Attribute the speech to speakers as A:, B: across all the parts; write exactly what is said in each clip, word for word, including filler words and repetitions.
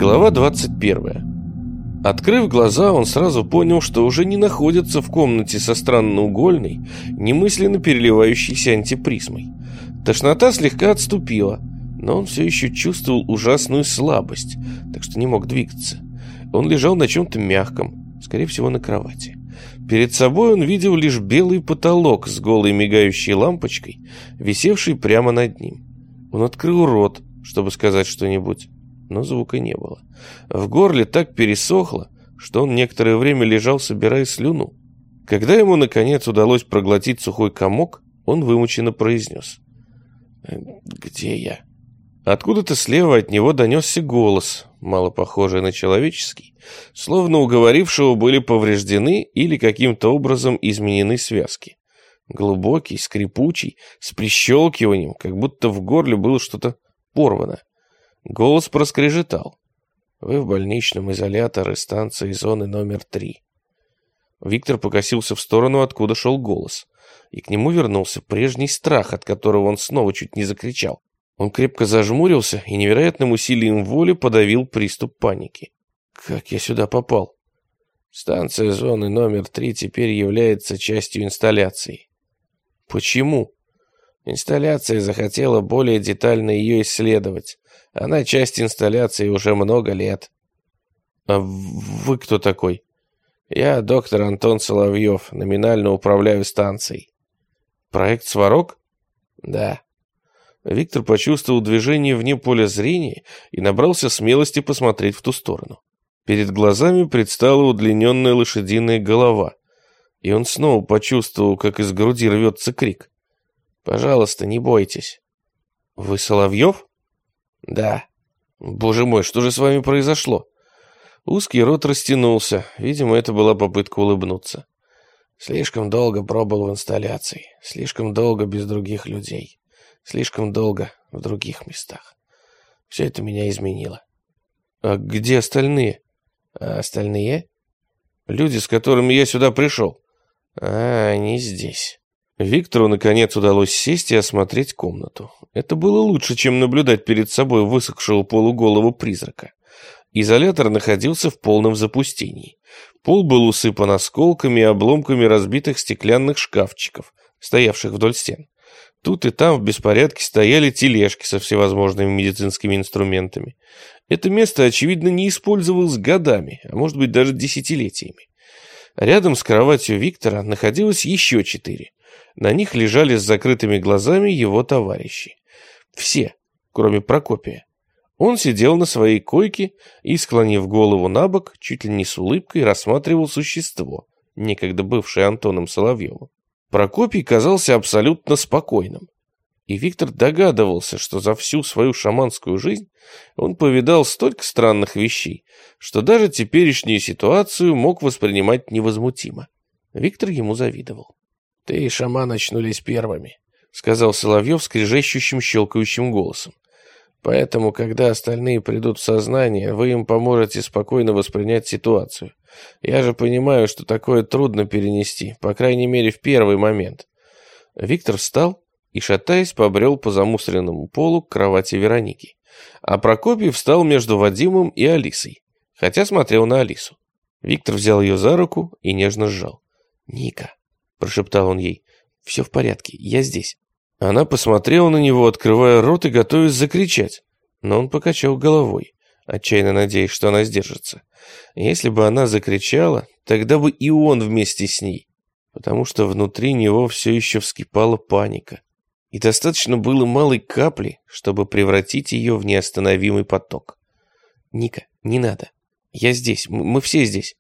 A: Глава двадцать первая. Открыв глаза, он сразу понял, что уже не находится в комнате со странноугольной, немысленно переливающейся антипризмой. Тошнота слегка отступила, но он все еще чувствовал ужасную слабость, так что не мог двигаться. Он лежал на чем-то мягком, скорее всего, на кровати. Перед собой он видел лишь белый потолок с голой мигающей лампочкой, висевшей прямо над ним. Он открыл рот, чтобы сказать что-нибудь, но звука не было. В горле так пересохло, что он некоторое время лежал, собирая слюну. Когда ему, наконец, удалось проглотить сухой комок, он вымученно произнес: «Где я?» Откуда-то слева от него донесся голос, мало похожий на человеческий, словно у говорившего были повреждены или каким-то образом изменены связки. Глубокий, скрипучий, с прищелкиванием, как будто в горле было что-то порвано. Голос проскрежетал: «Вы в больничном изоляторе станции зоны номер три». Виктор покосился в сторону, откуда шел голос, и к нему вернулся прежний страх, от которого он снова чуть не закричал. Он крепко зажмурился и невероятным усилием воли подавил приступ паники. «Как я сюда попал?» «Станция зоны номер три теперь является частью инсталляции». «Почему?» «Инсталляция захотела более детально ее исследовать. Она часть инсталляции уже много лет». «А вы кто такой?» «Я доктор Антон Соловьев, номинально управляю станцией». «Проект «Сварог»?» «Да». Виктор почувствовал движение вне поля зрения и набрался смелости посмотреть в ту сторону. Перед глазами предстала удлиненная лошадиная голова, и он снова почувствовал, как из груди рвется крик. «Пожалуйста, не бойтесь». «Вы Соловьев?» «Да». «Боже мой, что же с вами произошло?» Узкий рот растянулся, видимо, это была попытка улыбнуться. «Слишком долго пробыл в инсталляции, слишком долго без других людей. Слишком долго в других местах. Все это меня изменило». «А где остальные?» «А остальные?» «Люди, с которыми я сюда пришел». «А, они здесь». Виктору, наконец, удалось сесть и осмотреть комнату. Это было лучше, чем наблюдать перед собой высохшего полуголого призрака. Изолятор находился в полном запустении. Пол был усыпан осколками и обломками разбитых стеклянных шкафчиков, стоявших вдоль стен. Тут и там в беспорядке стояли тележки со всевозможными медицинскими инструментами. Это место, очевидно, не использовалось годами, а может быть даже десятилетиями. Рядом с кроватью Виктора находилось еще четыре. На них лежали с закрытыми глазами его товарищи. Все, кроме Прокопия. Он сидел на своей койке и, склонив голову на бок, чуть ли не с улыбкой рассматривал существо, некогда бывшее Антоном Соловьевым. Прокопий казался абсолютно спокойным, и Виктор догадывался, что за всю свою шаманскую жизнь он повидал столько странных вещей, что даже теперешнюю ситуацию мог воспринимать невозмутимо. Виктор ему завидовал. «Ты и шаман очнулись первыми», — сказал Соловьев скрежещущим, щелкающим голосом. «Поэтому, когда остальные придут в сознание, вы им поможете спокойно воспринять ситуацию. Я же понимаю, что такое трудно перенести, по крайней мере, в первый момент». Виктор встал и, шатаясь, побрел по замусоренному полу к кровати Вероники. А Прокопий встал между Вадимом и Алисой, хотя смотрел на Алису. Виктор взял ее за руку и нежно сжал. «Ника», — прошептал он ей, — «все в порядке, я здесь». Она посмотрела на него, открывая рот и готовясь закричать, но он покачал головой, отчаянно надеясь, что она сдержится. Если бы она закричала, тогда бы и он вместе с ней, потому что внутри него все еще вскипала паника, и достаточно было малой капли, чтобы превратить ее в неостановимый поток. «Ника, не надо. Я здесь, мы все здесь».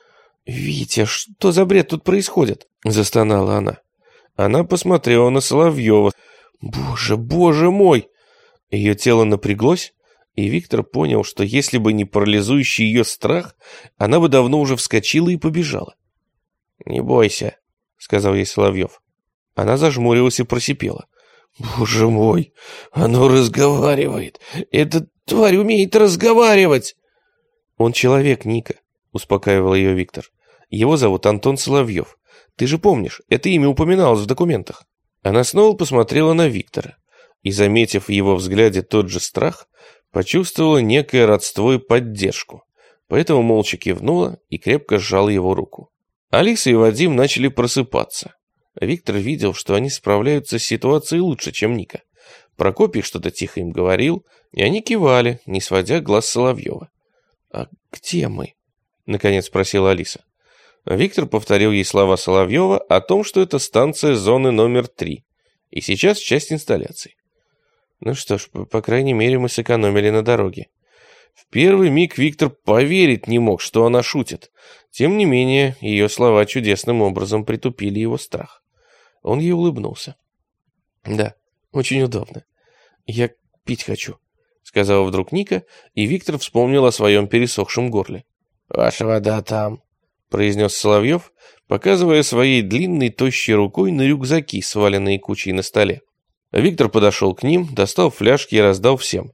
A: «Витя, что за бред тут происходит?» — застонала она. Она посмотрела на Соловьева. «Боже, боже мой!» Ее тело напряглось, и Виктор понял, что если бы не парализующий ее страх, она бы давно уже вскочила и побежала. «Не бойся», — сказал ей Соловьев. Она зажмурилась и просипела. «Боже мой, оно разговаривает! Эта тварь умеет разговаривать!» «Он человек, Ника», — успокаивал ее Виктор. «Его зовут Антон Соловьев. Ты же помнишь, это имя упоминалось в документах». Она снова посмотрела на Виктора и, заметив в его взгляде тот же страх, почувствовала некое родство и поддержку, поэтому молча кивнула и крепко сжала его руку. Алиса и Вадим начали просыпаться. Виктор видел, что они справляются с ситуацией лучше, чем Ника. Прокопий что-то тихо им говорил, и они кивали, не сводя глаз Соловьева. «А где мы?» — наконец спросила Алиса. Виктор повторил ей слова Соловьева о том, что это станция зоны номер три, и сейчас часть инсталляций. Ну что ж, по, по крайней мере, мы сэкономили на дороге. В первый миг Виктор поверить не мог, что она шутит. Тем не менее, ее слова чудесным образом притупили его страх. Он ей улыбнулся. «Да, очень удобно. Я пить хочу», — сказала вдруг Ника, и Виктор вспомнил о своем пересохшем горле. «Ваша вода там», — произнес Соловьев, показывая своей длинной тощей рукой на рюкзаки, сваленные кучей на столе. Виктор подошел к ним, достал фляжки и раздал всем.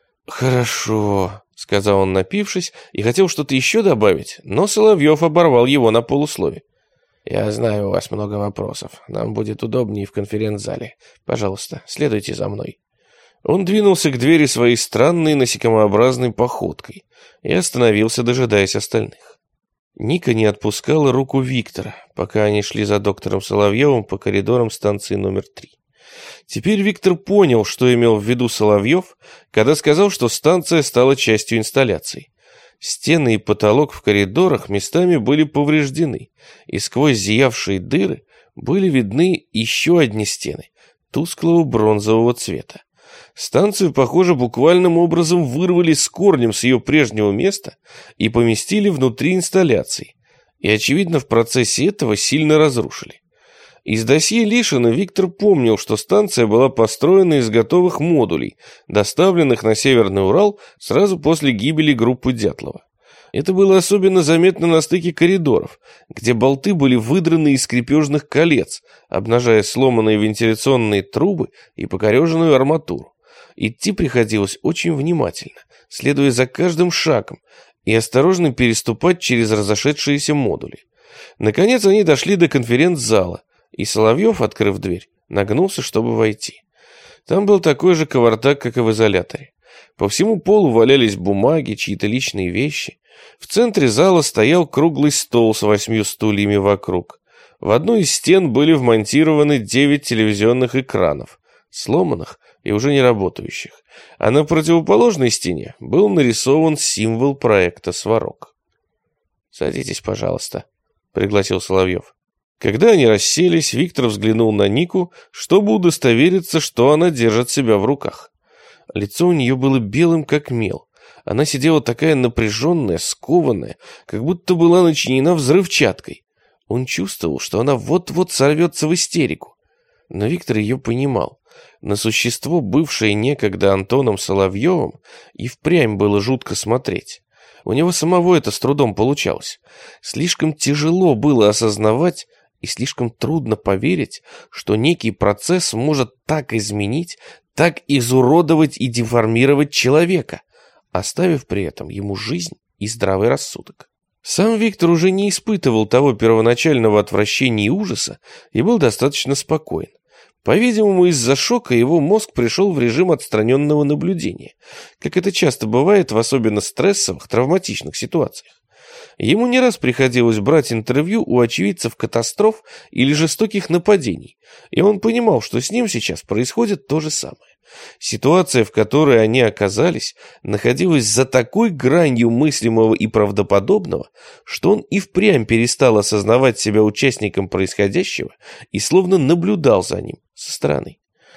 A: «Хорошо», — сказал он, напившись, и хотел что-то еще добавить, но Соловьев оборвал его на полуслове. «Я знаю, у вас много вопросов. Нам будет удобнее в конференц-зале. Пожалуйста, следуйте за мной». Он двинулся к двери своей странной насекомообразной походкой и остановился, дожидаясь остальных. Ника не отпускала руку Виктора, пока они шли за доктором Соловьевым по коридорам станции номер три. Теперь Виктор понял, что имел в виду Соловьев, когда сказал, что станция стала частью инсталляций. Стены и потолок в коридорах местами были повреждены, и сквозь зиявшие дыры были видны еще одни стены, тусклого бронзового цвета. Станцию, похоже, буквальным образом вырвали с корнем с ее прежнего места и поместили внутри инсталляций, и, очевидно, в процессе этого сильно разрушили. Из досье Лишина Виктор помнил, что станция была построена из готовых модулей, доставленных на Северный Урал сразу после гибели группы Дятлова. Это было особенно заметно на стыке коридоров, где болты были выдраны из крепежных колец, обнажая сломанные вентиляционные трубы и покореженную арматуру. Идти приходилось очень внимательно, следуя за каждым шагом, и осторожно переступать через разошедшиеся модули. Наконец они дошли до конференц-зала, и Соловьев, открыв дверь, нагнулся, чтобы войти. Там был такой же кавардак, как и в изоляторе. По всему полу валялись бумаги, чьи-то личные вещи. В центре зала стоял круглый стол с восьмью стульями вокруг. В одну из стен были вмонтированы девять телевизионных экранов, сломанных и уже не работающих. А на противоположной стене был нарисован символ проекта «Сварог». «Садитесь, пожалуйста», — пригласил Соловьев. Когда они расселись, Виктор взглянул на Нику, чтобы удостовериться, что она держит себя в руках. Лицо у нее было белым, как мел. Она сидела такая напряженная, скованная, как будто была начинена взрывчаткой. Он чувствовал, что она вот-вот сорвется в истерику. Но Виктор ее понимал. На существо, бывшее некогда Антоном Соловьевым, и впрямь было жутко смотреть. У него самого это с трудом получалось. Слишком тяжело было осознавать, и слишком трудно поверить, что некий процесс может так изменить, так изуродовать и деформировать человека, оставив при этом ему жизнь и здравый рассудок. Сам Виктор уже не испытывал того первоначального отвращения и ужаса и был достаточно спокоен. По-видимому, из-за шока его мозг пришел в режим отстраненного наблюдения, как это часто бывает в особенно стрессовых, травматичных ситуациях. Ему не раз приходилось брать интервью у очевидцев катастроф или жестоких нападений, и он понимал, что с ним сейчас происходит то же самое. Ситуация, в которой они оказались, находилась за такой гранью мыслимого и правдоподобного, что он и впрямь перестал осознавать себя участником происходящего и словно наблюдал за ним со стороны.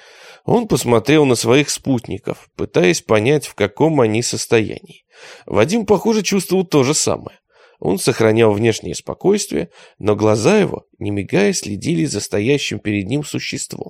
A: Он посмотрел на своих спутников, пытаясь понять, в каком они состоянии. Вадим, похоже, чувствовал то же самое. Он сохранял внешнее спокойствие, но глаза его, не мигая, следили за стоящим перед ним существом.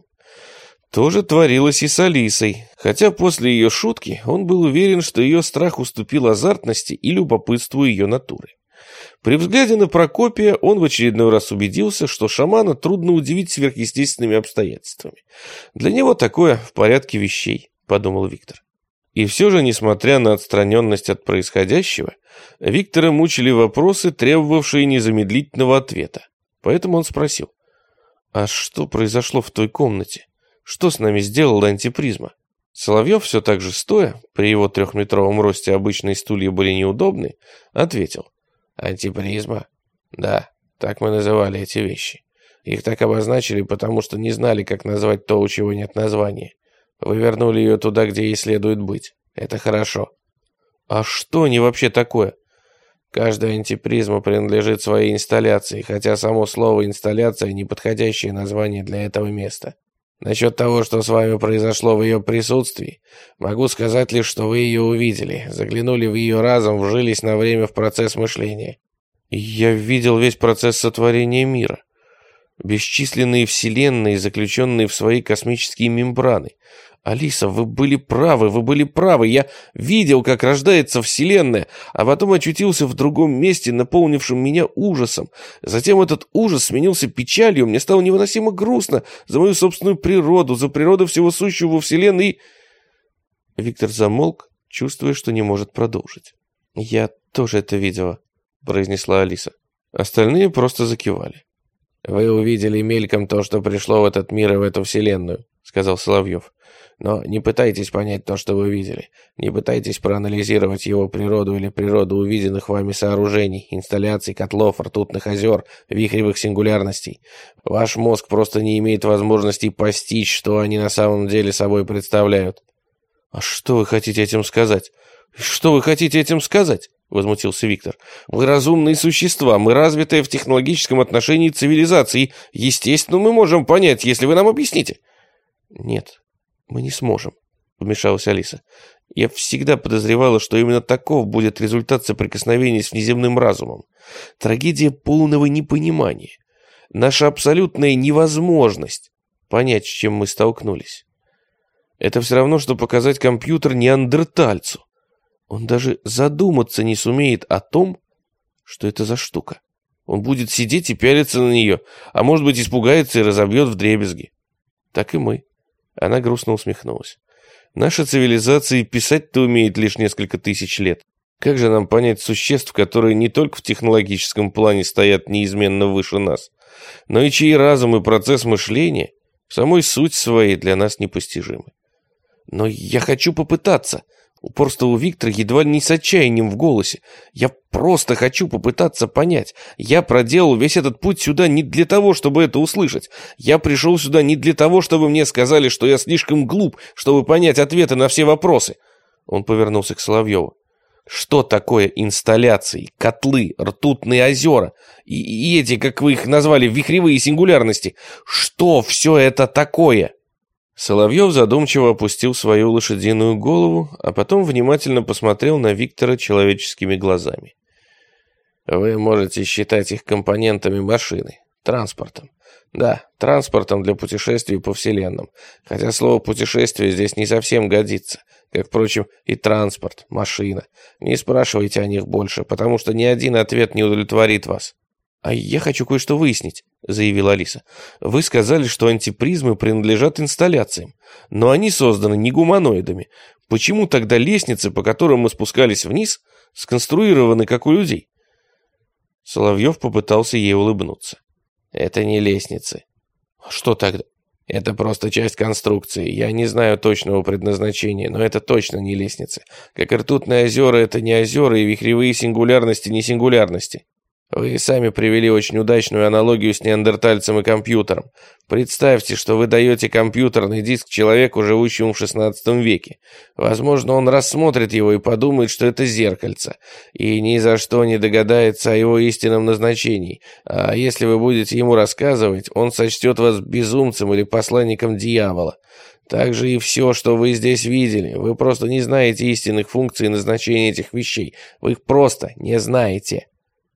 A: То же творилось и с Алисой, хотя после ее шутки он был уверен, что ее страх уступил азартности и любопытству ее натуры. При взгляде на Прокопия он в очередной раз убедился, что шамана трудно удивить сверхъестественными обстоятельствами. Для него такое в порядке вещей, подумал Виктор. И все же, несмотря на отстраненность от происходящего, Виктора мучили вопросы, требовавшие незамедлительного ответа. Поэтому он спросил: «А что произошло в той комнате? Что с нами сделала антипризма?» Соловьев, все так же стоя, при его трехметровом росте обычные стулья были неудобны, ответил. Антипризма? Да, так мы называли эти вещи. Их так обозначили, потому что не знали, как назвать то, у чего нет названия. Вы вернули ее туда, где ей следует быть. Это хорошо. А что они вообще такое? Каждая антипризма принадлежит своей инсталляции, хотя само слово «инсталляция» — неподходящее название для этого места. Насчет того, что с вами произошло в ее присутствии, могу сказать лишь, что вы ее увидели, заглянули в ее разум, вжились на время в процесс мышления. Я видел весь процесс сотворения мира. Бесчисленные вселенные, заключенные в свои космические мембраны. Алиса, вы были правы, вы были правы. Я видел, как рождается вселенная, а потом очутился в другом месте, наполнившем меня ужасом. Затем этот ужас сменился печалью, мне стало невыносимо грустно за мою собственную природу, за природу всего сущего во вселенной. И... Виктор замолк, чувствуя, что не может продолжить. «Я тоже это видела», — произнесла Алиса. Остальные просто закивали. «Вы увидели мельком то, что пришло в этот мир и в эту вселенную», — сказал Соловьев. «Но не пытайтесь понять то, что вы видели. Не пытайтесь проанализировать его природу или природу увиденных вами сооружений, инсталляций, котлов, ртутных озер, вихревых сингулярностей. Ваш мозг просто не имеет возможности постичь, что они на самом деле собой представляют». «А что вы хотите этим сказать? Что вы хотите этим сказать?» — возмутился Виктор. «Мы разумные существа, мы развитые в технологическом отношении цивилизации. Естественно, мы можем понять, если вы нам объясните». «Нет, мы не сможем», — вмешалась Алиса. «Я всегда подозревала, что именно таков будет результат соприкосновения с внеземным разумом. Трагедия полного непонимания. Наша абсолютная невозможность понять, с чем мы столкнулись. Это все равно, что показать компьютер неандертальцу. Он даже задуматься не сумеет о том, что это за штука. Он будет сидеть и пялиться на нее, а может быть испугается и разобьет вдребезги. Так и мы». Она грустно усмехнулась. «Наша цивилизация и писать-то умеет лишь несколько тысяч лет. Как же нам понять существ, которые не только в технологическом плане стоят неизменно выше нас, но и чьи разум и процесс мышления в самой суть своей для нас непостижимы? Но я хочу попытаться». Упорство у Виктора едва не с отчаянием в голосе. «Я просто хочу попытаться понять. Я проделал весь этот путь сюда не для того, чтобы это услышать. Я пришел сюда не для того, чтобы мне сказали, что я слишком глуп, чтобы понять ответы на все вопросы». Он повернулся к Соловьеву. «Что такое инсталляции, котлы, ртутные озера и, и эти, как вы их назвали, вихревые сингулярности? Что все это такое?» Соловьев задумчиво опустил свою лошадиную голову, а потом внимательно посмотрел на Виктора человеческими глазами. «Вы можете считать их компонентами машины, транспортом. Да, транспортом для путешествий по вселенным, хотя слово «путешествие» здесь не совсем годится, как, впрочем, и транспорт, машина. Не спрашивайте о них больше, потому что ни один ответ не удовлетворит вас». «А я хочу кое-что выяснить», — заявила Алиса. «Вы сказали, что антипризмы принадлежат инсталляциям, но они созданы не гуманоидами. Почему тогда лестницы, по которым мы спускались вниз, сконструированы как у людей?» Соловьев попытался ей улыбнуться. «Это не лестницы». «А что тогда?» «Это просто часть конструкции. Я не знаю точного предназначения, но это точно не лестницы. Как и ртутные озера — это не озера, и вихревые сингулярности — не сингулярности». Вы сами привели очень удачную аналогию с неандертальцем и компьютером. Представьте, что вы даете компьютерный диск человеку, живущему в шестнадцатом веке. Возможно, он рассмотрит его и подумает, что это зеркальце, и ни за что не догадается о его истинном назначении. А если вы будете ему рассказывать, он сочтет вас безумцем или посланником дьявола. Так же и все, что вы здесь видели. Вы просто не знаете истинных функций и назначения этих вещей. Вы их просто не знаете.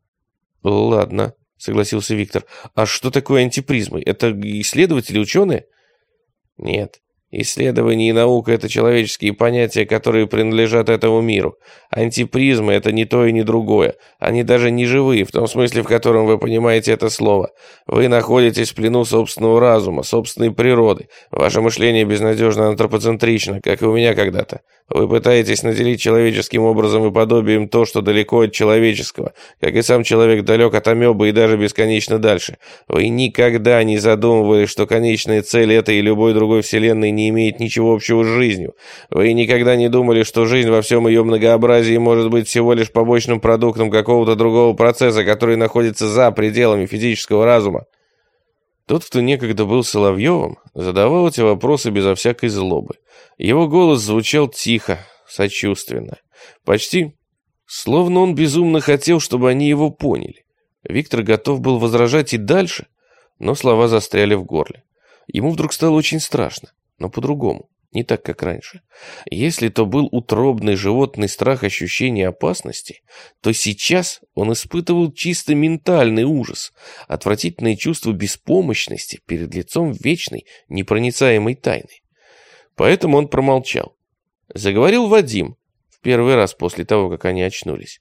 A: «Ладно», — согласился Виктор. «А что такое антипризмы? Это исследователи, ученые?» «Нет. Исследование и наука — это человеческие понятия, которые принадлежат этому миру. Антипризмы — это не то и не другое. Они даже не живые, в том смысле, в котором вы понимаете это слово. Вы находитесь в плену собственного разума, собственной природы. Ваше мышление безнадежно антропоцентрично, как и у меня когда-то. Вы пытаетесь наделить человеческим образом и подобием то, что далеко от человеческого, как и сам человек далек от амебы и даже бесконечно дальше. Вы никогда не задумывались, что конечная цель этой и любой другой вселенной не имеет ничего общего с жизнью. Вы никогда не думали, что жизнь во всем ее многообразии может быть всего лишь побочным продуктом какого-то другого процесса, который находится за пределами физического разума. Тот, кто некогда был Соловьевым, задавал эти вопросы безо всякой злобы. Его голос звучал тихо, сочувственно. Почти словно он безумно хотел, чтобы они его поняли. Виктор готов был возражать и дальше, но слова застряли в горле. Ему вдруг стало очень страшно, но по-другому, не так, как раньше. Если то был утробный животный страх ощущения опасности, то сейчас он испытывал чисто ментальный ужас, отвратительное чувство беспомощности перед лицом вечной, непроницаемой тайны. Поэтому он промолчал. Заговорил Вадим, в первый раз после того, как они очнулись.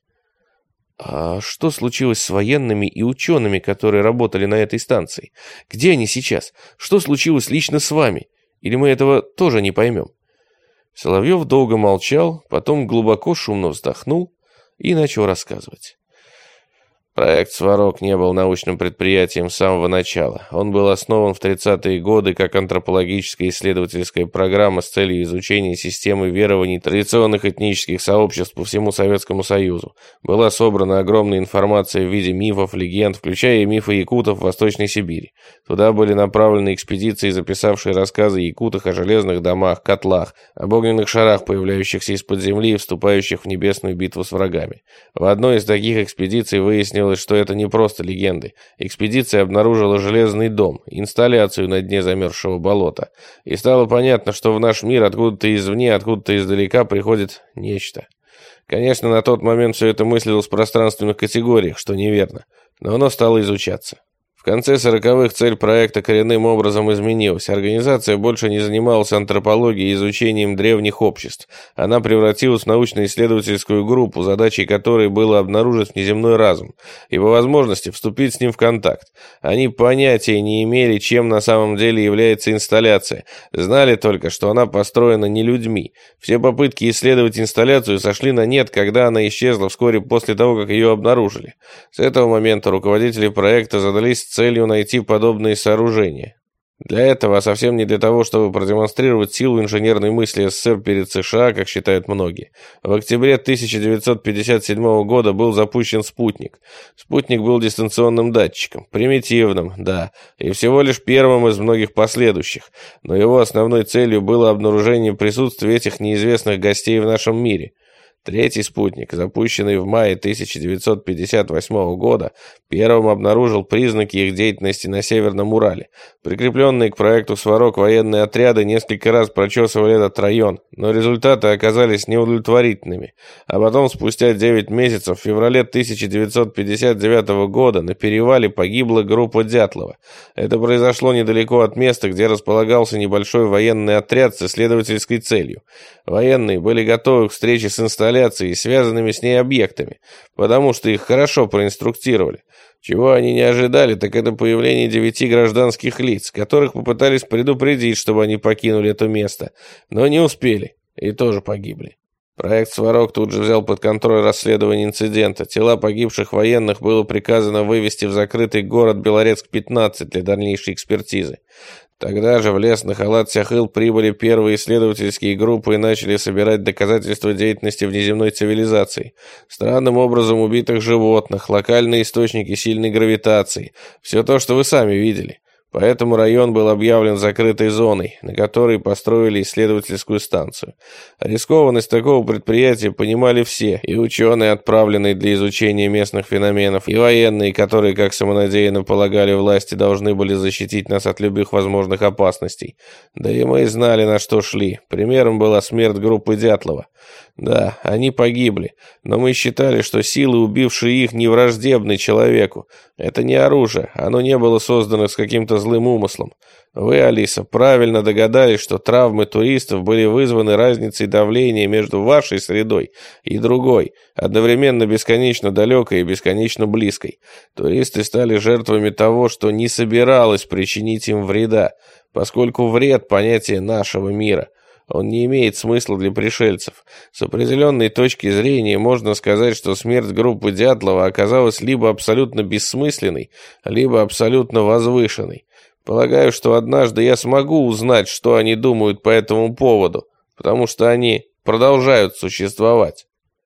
A: А что случилось с военными и учеными, которые работали на этой станции? Где они сейчас? Что случилось лично с вами? Или мы этого тоже не поймем?» Соловьев долго молчал, потом глубоко шумно вздохнул и начал рассказывать. Проект «Сварог» не был научным предприятием с самого начала. Он был основан в тридцатые годы как антропологическая исследовательская программа с целью изучения системы верований традиционных этнических сообществ по всему Советскому Союзу. Была собрана огромная информация в виде мифов, легенд, включая и мифы якутов в Восточной Сибири. Туда были направлены экспедиции, записавшие рассказы якутах о железных домах, котлах, об огненных шарах, появляющихся из-под земли и вступающих в небесную битву с врагами. В одной из таких экспедиций выяснилось, что это не просто легенды. Экспедиция обнаружила железный дом, инсталляцию на дне замерзшего болота. И стало понятно, что в наш мир откуда-то извне, откуда-то издалека приходит нечто. Конечно, на тот момент все это мыслилось в пространственных категориях, что неверно, но оно стало изучаться. В конце сороковых цель проекта коренным образом изменилась. Организация больше не занималась антропологией и изучением древних обществ. Она превратилась в научно-исследовательскую группу, задачей которой было обнаружить внеземной разум и по возможности вступить с ним в контакт. Они понятия не имели, чем на самом деле является инсталляция. Знали только, что она построена не людьми. Все попытки исследовать инсталляцию сошли на нет, когда она исчезла вскоре после того, как ее обнаружили. С этого момента руководители проекта задались целью найти подобные сооружения. Для этого, а совсем не для того, чтобы продемонстрировать силу инженерной мысли СССР перед США, как считают многие. В октябре тысяча девятьсот пятьдесят седьмого года был запущен спутник. Спутник был дистанционным датчиком, примитивным, да, и всего лишь первым из многих последующих, но его основной целью было обнаружение присутствия этих неизвестных гостей в нашем мире. Третий спутник, запущенный в мае тысяча девятьсот пятьдесят восьмого года, первым обнаружил признаки их деятельности на Северном Урале. Прикрепленные к проекту «Сварог» военные отряды несколько раз прочесывали этот район, но результаты оказались неудовлетворительными. А потом, спустя девять месяцев, в феврале тысяча девятьсот пятьдесят девятого года на перевале погибла группа Дятлова. Это произошло недалеко от места, где располагался небольшой военный отряд с исследовательской целью. Военные были готовы к встрече с инсталляцией и связанными с ней объектами, потому что их хорошо проинструктировали. Чего они не ожидали, так это появление девяти гражданских лиц, которых попытались предупредить, чтобы они покинули это место, но не успели и тоже погибли. Проект «Сварог» тут же взял под контроль расследование инцидента. Тела погибших военных было приказано вывести в закрытый город Белорецк пятнадцать для дальнейшей экспертизы. Тогда же в лес на Халат-Сяхыл прибыли первые исследовательские группы и начали собирать доказательства деятельности внеземной цивилизации. Странным образом убитых животных, локальные источники сильной гравитации. Все то, что вы сами видели. Поэтому район был объявлен закрытой зоной, на которой построили исследовательскую станцию. Рискованность такого предприятия понимали все, и ученые, отправленные для изучения местных феноменов, и военные, которые, как самонадеянно полагали власти, должны были защитить нас от любых возможных опасностей. Да и мы знали, на что шли. Примером была смерть группы Дятлова. Да, они погибли, но мы считали, что силы, убившие их, не враждебны человеку. Это не оружие, оно не было создано с каким-то злым умыслом. Вы, Алиса, правильно догадались, что травмы туристов были вызваны разницей давления между вашей средой и другой, одновременно бесконечно далекой и бесконечно близкой. Туристы стали жертвами того, что не собиралось причинить им вреда, поскольку вред – понятие нашего мира. Он не имеет смысла для пришельцев. С определенной точки зрения можно сказать, что смерть группы Дятлова оказалась либо абсолютно бессмысленной, либо абсолютно возвышенной. Полагаю, что однажды я смогу узнать, что они думают по этому поводу, потому что они продолжают существовать.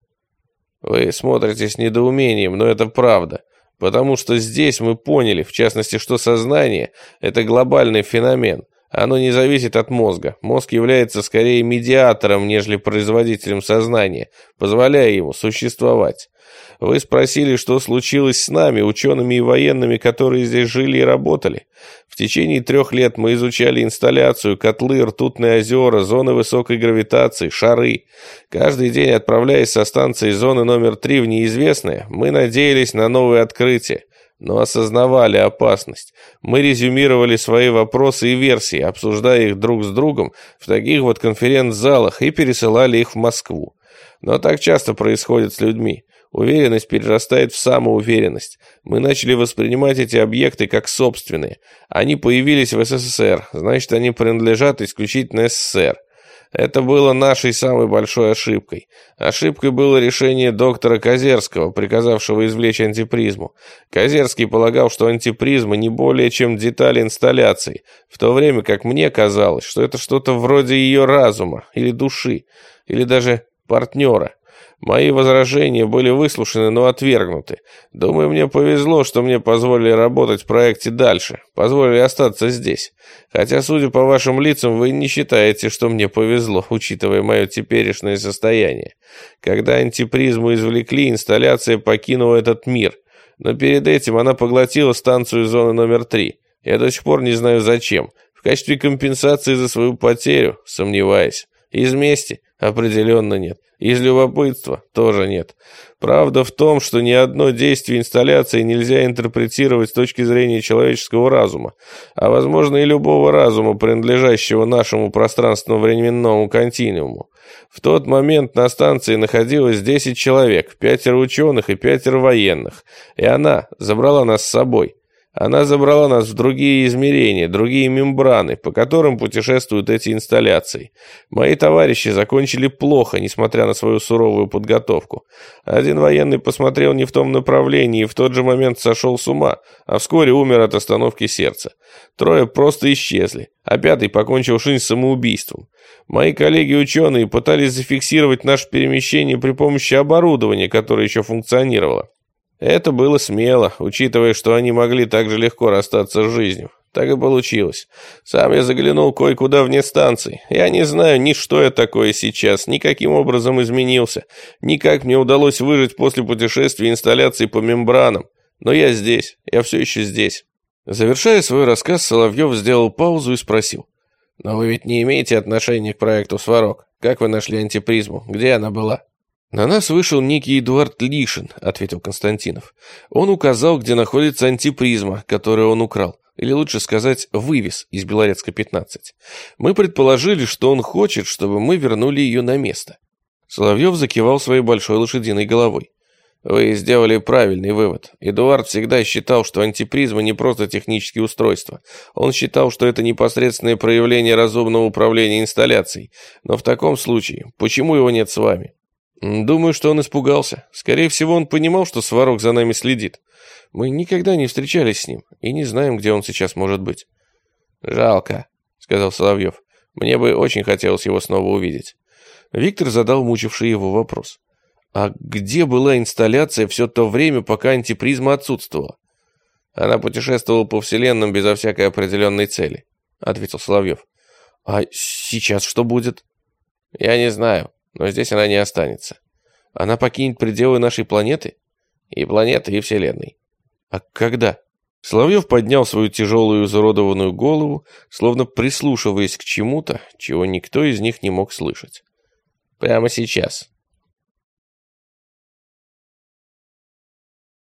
A: Вы смотрите с недоумением, но это правда. Потому что здесь мы поняли, в частности, что сознание – это глобальный феномен. Оно не зависит от мозга. Мозг является скорее медиатором, нежели производителем сознания, позволяя ему существовать. Вы спросили, что случилось с нами, учеными и военными, которые здесь жили и работали. В течение трех лет мы изучали инсталляцию, котлы, ртутные озера, зоны высокой гравитации, шары. Каждый день, отправляясь со станции зоны номер три в неизвестное, мы надеялись на новые открытия, но осознавали опасность. Мы резюмировали свои вопросы и версии, обсуждая их друг с другом в таких вот конференц-залах и пересылали их в Москву. Но так часто происходит с людьми. Уверенность перерастает в самоуверенность. Мы начали воспринимать эти объекты как собственные. Они появились в СССР, значит, они принадлежат исключительно СССР. Это было нашей самой большой ошибкой. Ошибкой было решение доктора Козерского, приказавшего извлечь антипризму. Козерский полагал, что антипризма не более чем деталь инсталляции, в то время как мне казалось, что это что-то вроде ее разума, или души, или даже партнера. Мои возражения были выслушаны, но отвергнуты. Думаю, мне повезло, что мне позволили работать в проекте дальше, позволили остаться здесь. Хотя, судя по вашим лицам, вы не считаете, что мне повезло, учитывая мое теперешнее состояние. Когда антипризму извлекли, инсталляция покинула этот мир. Но перед этим она поглотила станцию зоны номер три. Я до сих пор не знаю зачем. В качестве компенсации за свою потерю сомневаюсь. Из мести? Определенно нет. Из любопытства тоже нет. Правда в том, что ни одно действие инсталляции нельзя интерпретировать с точки зрения человеческого разума, а возможно и любого разума, принадлежащего нашему пространственно-временному континууму. В тот момент на станции находилось десять человек, пятеро ученых и пятеро военных, и она забрала нас с собой. Она забрала нас в другие измерения, другие мембраны, по которым путешествуют эти инсталляции. Мои товарищи закончили плохо, несмотря на свою суровую подготовку. Один военный посмотрел не в том направлении и в тот же момент сошел с ума, а вскоре умер от остановки сердца. Трое просто исчезли, а пятый покончил жизнь самоубийством. Мои коллеги-ученые пытались зафиксировать наше перемещение при помощи оборудования, которое еще функционировало. Это было смело, учитывая, что они могли так же легко расстаться с жизнью. Так и получилось. Сам я заглянул кое-куда вне станции. Я не знаю ни что я такое сейчас, ни каким образом изменился, ни как мне удалось выжить после путешествия инсталляции по мембранам. Но я здесь, я все еще здесь. Завершая свой рассказ, Соловьев сделал паузу и спросил. «Но вы ведь не имеете отношения к проекту «Сварог»? Как вы нашли антипризму? Где она была?» «На нас вышел некий Эдуард Лишин», — ответил Константинов. «Он указал, где находится антипризма, которую он украл. Или лучше сказать, вывез из Белорецка пятнадцать. Мы предположили, что он хочет, чтобы мы вернули ее на место». Соловьев закивал своей большой лошадиной головой. «Вы сделали правильный вывод. Эдуард всегда считал, что антипризма не просто технические устройства. Он считал, что это непосредственное проявление разумного управления инсталляцией. Но в таком случае, почему его нет с вами?» «Думаю, что он испугался. Скорее всего, он понимал, что Сварог за нами следит. Мы никогда не встречались с ним и не знаем, где он сейчас может быть». «Жалко», — сказал Соловьев. «Мне бы очень хотелось его снова увидеть». Виктор задал мучивший его вопрос. «А где была инсталляция все то время, пока антипризма отсутствовала?» «Она путешествовала по вселенным безо всякой определенной цели», — ответил Соловьев. «А сейчас что будет?» «Я не знаю. Но здесь она не останется. Она покинет пределы нашей планеты? И планеты, и вселенной. А когда?» Соловьев поднял свою тяжелую изуродованную голову, словно прислушиваясь к чему-то, чего никто из них не мог слышать. «Прямо сейчас.